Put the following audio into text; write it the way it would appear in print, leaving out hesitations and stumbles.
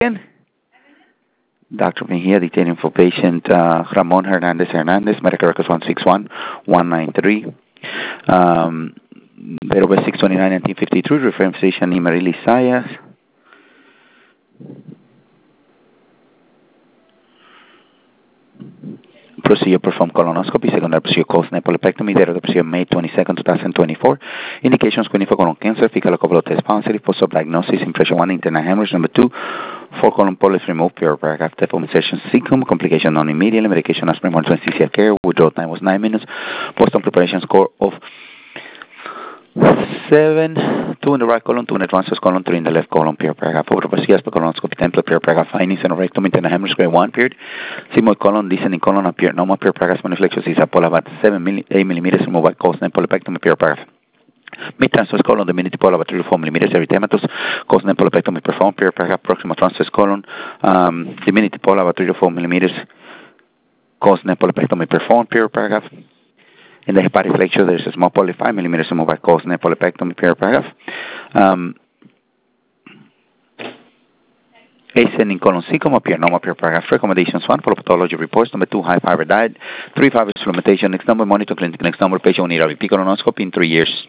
again? Dr. Mejia, detailing for patient Ramon Hernandez, medical records 161193. Date of birth 6/29/1953, referring physician Imarili Sayas. Procedure performed colonoscopy, secondary procedure caused nepolepectomy, date of the procedure May 22nd, 2024. Indications screening for colon cancer, fecal ocular test positive, post-op diagnosis, impression 1, internal hemorrhage, number 2, 4 colon polyps removed, pure paragraph, type of insertion secum, complication non immediately, medication aspirin 1 to anesthesia care, withdrawal time was 9 minutes, post-op preparation score of 7, 2 in the right colon, 2 in the transverse colon, 3 in the left colon, pure paragraph, over procedures, colonoscopy template, pure paragraph, findings, and rectum, internal hemorrhage, grade 1, period, sigmoid colon, descending colon, appear normal, pure paragraph, maniflexion, is about 8 millimeters, removed by cause, nepolepectomy, pure paragraph. Mid-transverse colon, the diminity pole about 3 to 4 millimeters, erythematous, cause nepolepectomy performed, pure paragraph, proximal transverse colon, diminity pole about 3 to 4 millimeters, cause nepolepectomy performed, pure paragraph. In the hepatic flexure, there is a small polyp 5 millimeters removed by cause nepolepectomy, pure paragraph. Ascending colon cecum appear normal, pure paragraph. Recommendations 1, follow pathology reports. Number 2, high fiber diet. 3, fiber supplementation. Next number, monitor clinic. Next number, patient will need a repeat colonoscopy in 3 years.